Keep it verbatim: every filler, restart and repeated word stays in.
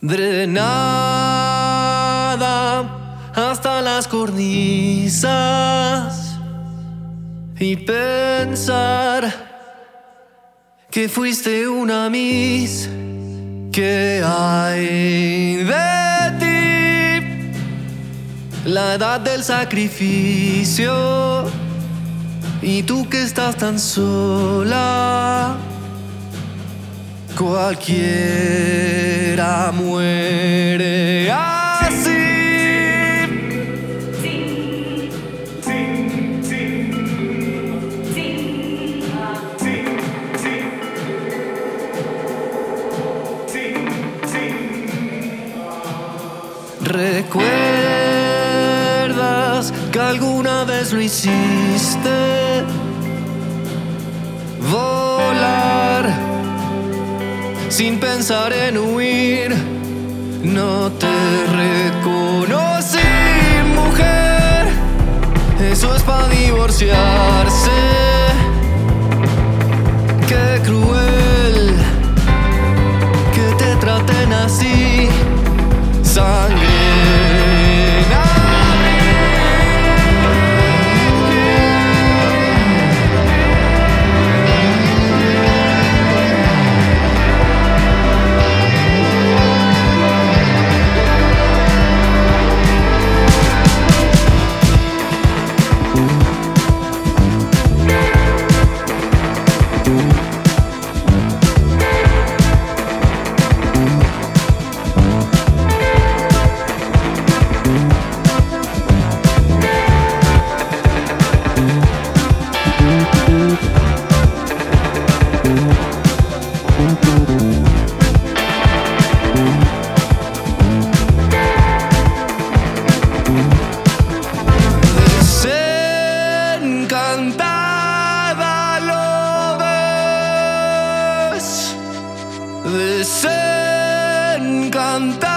drenada hasta las cornisas, y pensar que fuiste una miss. ¿Qué hay de ti? La edad del sacrificio, y tú que estás tan sola. Cualquiera muere así. ¿Recuerdas que alguna vez lo hiciste? Volar sin pensar en huir. No te reconocí, mujer. Eso es para divorciarse. Qué cruel que te traten así. Sangre. Desencantada lo ves, desencantada.